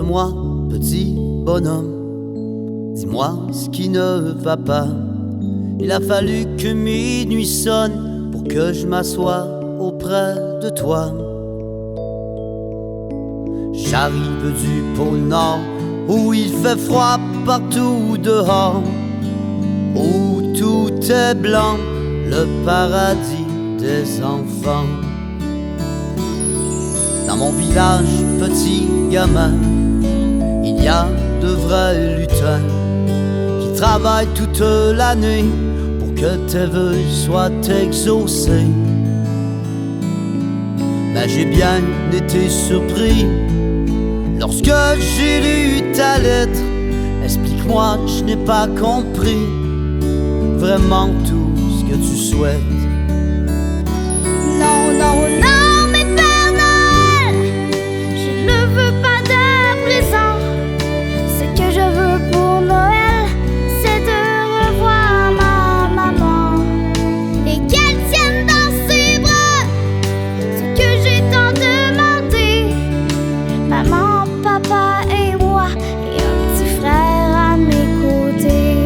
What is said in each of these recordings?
Ouvre-moi, petit bonhomme, dis-moi ce qui ne va pas. Il a fallu que minuit sonne pour que je m'assoie auprès de toi. J'arrive du pôle Nord où il fait froid partout dehors, où tout est blanc, le paradis des enfants. Dans mon village, petit gamin, il y a de vrais lutins qui travaillent toute l'année pour que tes vœux soient exaucés. Mais j'ai bien été surpris lorsque j'ai lu ta lettre. Explique-moi, je n'ai pas compris vraiment tout ce que tu souhaites. Non, non, non, mais Père Noël, je ne veux pas de présent. Ce que je veux pour Noël, c'est de revoir ma maman et qu'elle tienne dans ses bras ce que j'ai tant demandé. Maman, papa et moi, et un petit frère à mes côtés.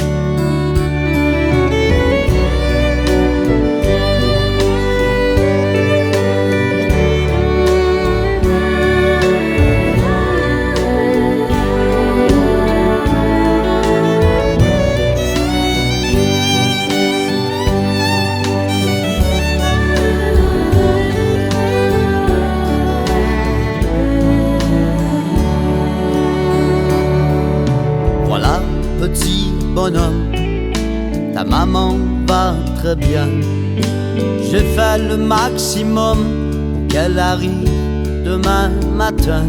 Voilà, petit bonhomme, ta maman va très bien. J'ai fait le maximum pour qu'elle arrive demain matin.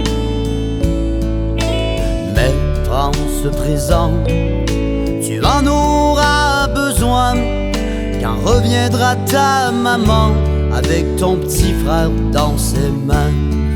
Mais prends ce présent, tu en auras besoin quand reviendra ta maman avec ton petit frère dans ses mains.